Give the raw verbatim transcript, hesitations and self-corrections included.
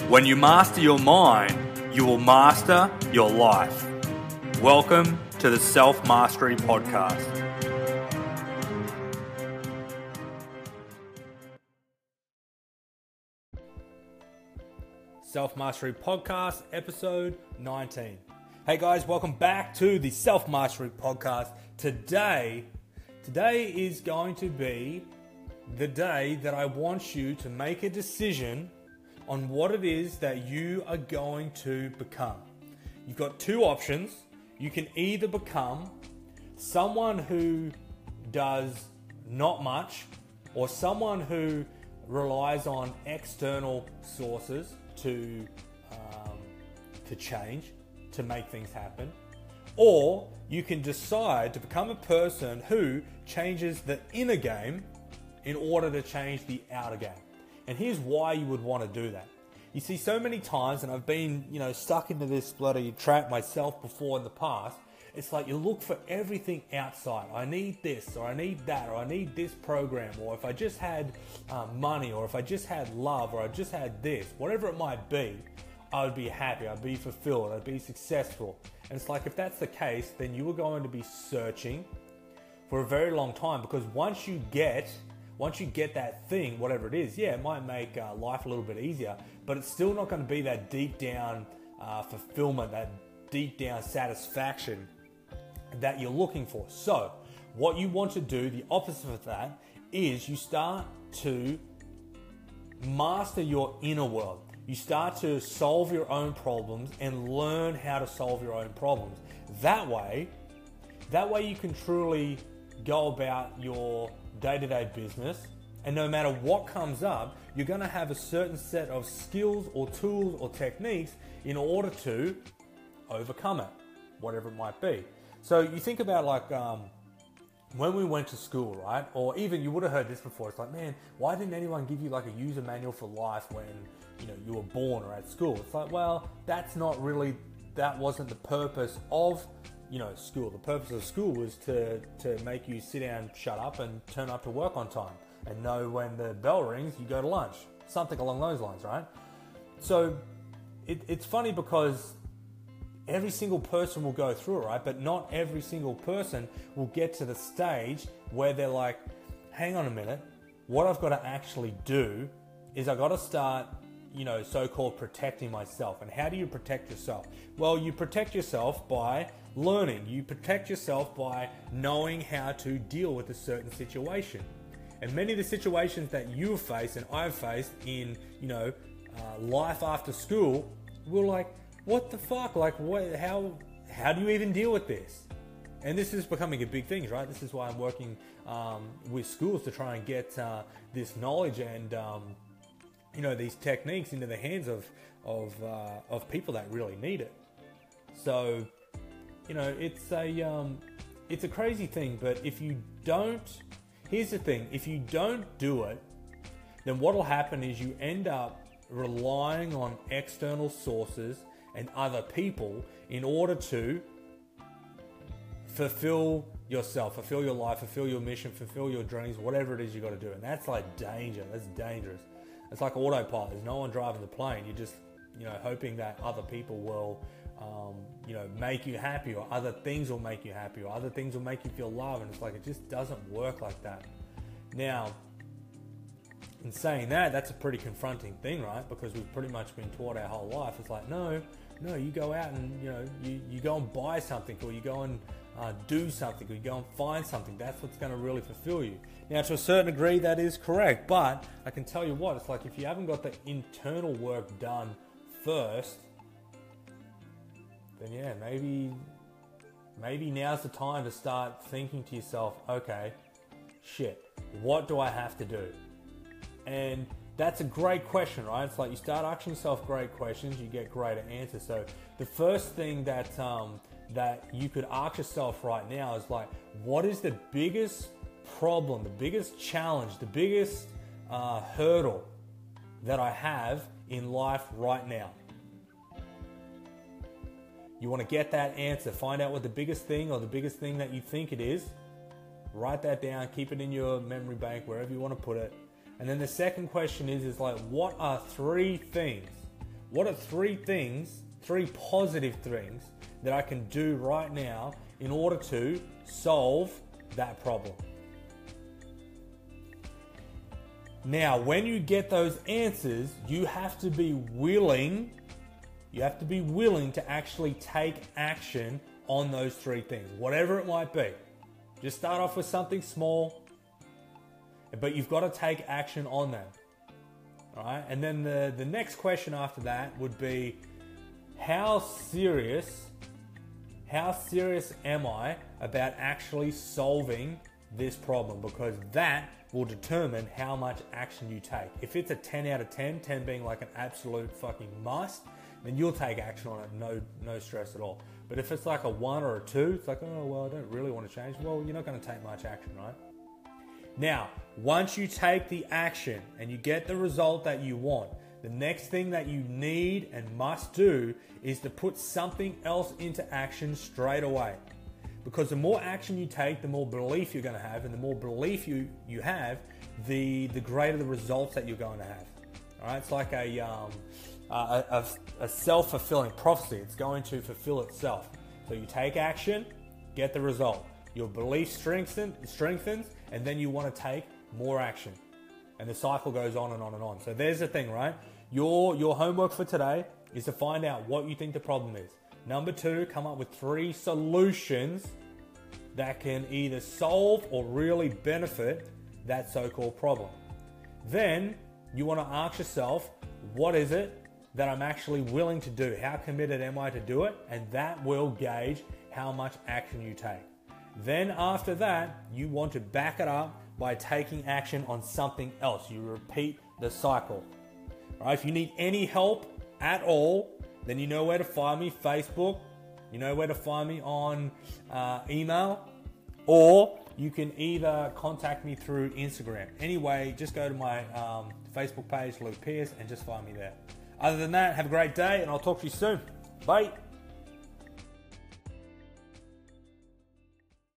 When you master your mind, you will master your life. Welcome to the Self Mastery Podcast. Self Mastery Podcast, episode nineteen. Hey guys, welcome back to the Self Mastery Podcast. Today, today is going to be the day that I want you to make a decision on what it is that you are going to become. You've got two options. You can either become someone who does not much, or someone who relies on external sources to um, to change, to make things happen. Or you can decide to become a person who changes the inner game in order to change the outer game. And here's why you would want to do that. You see, so many times, and I've been, you know, stuck into this bloody trap myself before in the past, it's like you look for everything outside. I need this, or I need that, or I need this program, or if I just had uh, money, or if I just had love, or I just had this, whatever it might be, I would be happy, I'd be fulfilled, I'd be successful. And it's like, if that's the case, then you are going to be searching for a very long time, because once you get Once you get that thing, whatever it is, yeah, it might make uh, life a little bit easier, but it's still not going to be that deep down uh, fulfillment, that deep down satisfaction that you're looking for. So what you want to do, the opposite of that, is you start to master your inner world. You start to solve your own problems and learn how to solve your own problems. That way, that way you can truly go about your day-to-day business, and no matter what comes up, you're going to have a certain set of skills or tools or techniques in order to overcome it, whatever it might be. So you think about like um, when we went to school, right? Or even you would have heard this before. It's like, man, why didn't anyone give you like a user manual for life when you know you were born or at school? It's like, well, that's not really, that wasn't the purpose of you know, school. The purpose of school was to, to make you sit down, shut up, and turn up to work on time, and know when the bell rings, you go to lunch. Something along those lines, right? So it, it's funny because every single person will go through it, right? But not every single person will get to the stage where they're like, hang on a minute, what I've got to actually do is I've got to start, you know, so-called protecting myself. And how do you protect yourself? Well, you protect yourself by learning. You protect yourself by knowing how to deal with a certain situation. And many of the situations that you've faced and I've faced in, you know, uh, life after school, we're like, what the fuck? Like, what? How? How do you even deal with this? And this is becoming a big thing, right? This is why I'm working um, with schools to try and get uh, this knowledge and um, you know, these techniques into the hands of of uh, of people that really need it. So, you know, it's a um, it's a crazy thing. But if you don't, here's the thing: if you don't do it, then what will happen is you end up relying on external sources and other people in order to fulfill yourself, fulfill your life, fulfill your mission, fulfill your dreams, whatever it is you got to do. And that's like danger. That's dangerous. It's like autopilot. There's no one driving the plane. You're just, you know, hoping that other people will, um, you know, make you happy, or other things will make you happy, or other things will make you feel love. And it's like, it just doesn't work like that. Now, in saying that, that's a pretty confronting thing, right? Because we've pretty much been taught our whole life. It's like, no, no, you go out and, you know, you, you go and buy something, or you go and uh, do something, or you go and find something. That's what's going to really fulfill you. Now, to a certain degree, that is correct. But I can tell you what, it's like if you haven't got the internal work done first, then yeah, maybe, maybe now's the time to start thinking to yourself, okay, shit, what do I have to do? And that's a great question, right? It's like you start asking yourself great questions, you get greater answers. So the first thing that um, that you could ask yourself right now is like, what is the biggest problem, the biggest challenge, the biggest uh, hurdle that I have in life right now? You want to get that answer, find out what the biggest thing or the biggest thing that you think it is, write that down, keep it in your memory bank, wherever you want to put it. And then the second question is, is like, what are three things? What are three things, three positive things that I can do right now in order to solve that problem? Now, when you get those answers, you have to be willing, you have to be willing to actually take action on those three things, whatever it might be. Just start off with something small, but you've got to take action on them. All right? And then the, the next question after that would be, how serious, how serious am I about actually solving this problem? Because that will determine how much action you take. If it's a ten out of ten, ten being like an absolute fucking must, then you'll take action on it, no, no stress at all. But if it's like a one or a two, it's like, oh, well, I don't really want to change. Well, you're not going to take much action, right? Now, once you take the action and you get the result that you want, the next thing that you need and must do is to put something else into action straight away. Because the more action you take, the more belief you're going to have, and the more belief you, you have, the, the greater the results that you're going to have. All right? It's like a, um, a, a, a self-fulfilling prophecy. It's going to fulfill itself. So you take action, get the result. Your belief strengthen, strengthens, and then you want to take more action. And the cycle goes on and on and on. So there's the thing, right? Your, your homework for today is to find out what you think the problem is. Number two, come up with three solutions that can either solve or really benefit that so-called problem. Then you want to ask yourself, what is it that I'm actually willing to do? How committed am I to do it? And that will gauge how much action you take. Then after that, you want to back it up by taking action on something else. You repeat the cycle. All right, if you need any help at all, then you know where to find me, Facebook. You know where to find me on uh, email, or you can either contact me through Instagram. Anyway, just go to my um, Facebook page, Luke Pierce, and just find me there. Other than that, have a great day, and I'll talk to you soon. Bye.